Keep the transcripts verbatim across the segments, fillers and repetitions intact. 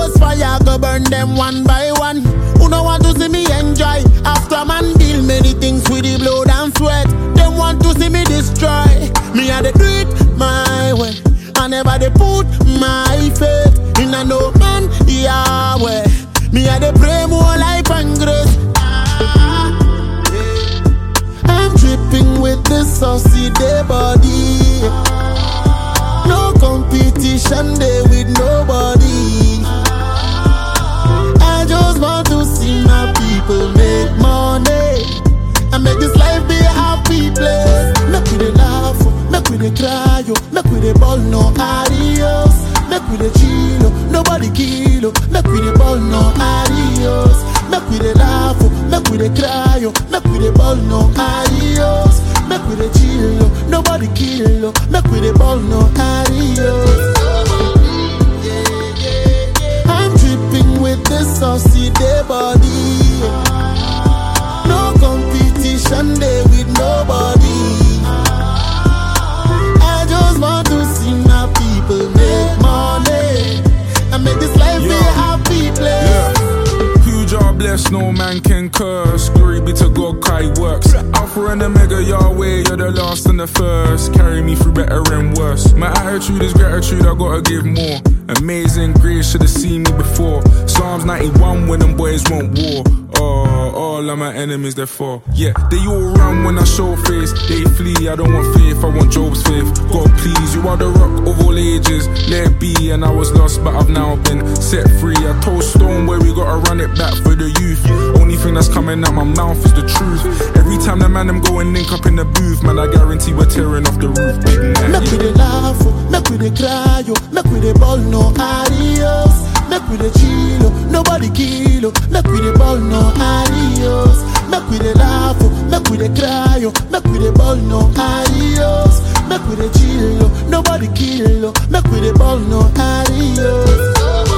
Ghost fire go burn them one by one. Who no want to see me enjoy? After man deal many things with the blood and sweat. Them want to see me destroy. Me I dey do it my way. I never dey put my faith in a no man Yahweh. Me I dey pray more life and grace. Ah, yeah. I'm dripping with this saucy day body. No competition day with nobody. I just want to see my people make money and make this life be a happy place. Make we dey laugh, make we dey cry, oh. Make we dey ball no adios. Make we dey chill, oh. Nobody kill, oh. Make we dey ball no adios. Make we dey laugh, oh. Make we dey cry, oh. Make we dey ball no adios. Make we dey chill, oh. Nobody kill, oh. Make we dey ball no adios. I'm dripping with this saucy day body. No competition day with nobody. I just want to see my people make money and make this life yeah. be a happy place. Yeah. Who jar bless, no man can curse. Glory be to God, Kai works. Alpha and Omega, Yahweh, you're the last and the first. Carry me through better and worse. My attitude is gratitude, I gotta give more. Amazing grace, should've seen me before. Psalms ninety-one, when them boys want war. Oh, all of my enemies, they're for. Yeah, they all run when I show face. They flee, I don't want faith, I want Job's faith. God please, you are the rock of all ages. Let it be, and I was lost, but I've now been set free. I told Stone where we gotta run it back for the youth. Only thing that's coming out my mouth is the truth. Every time the man them go and link up in the booth, man, I guarantee we're tearing off the roof. Big man, make we dey laugh, oh. Make we dey cry, oh. Make we dey ball no adios. Make we dey chill, oh. Nobody kill, oh. Make we dey ball no adios. Make we dey laugh, oh. Make we dey cry, oh. Make we dey ball no adios. Make we dey chill, oh. Nobody kill, oh. Make we dey ball no adios.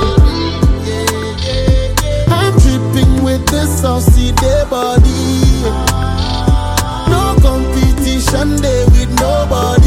I'm dripping with this saucy day body. No competition day with nobody.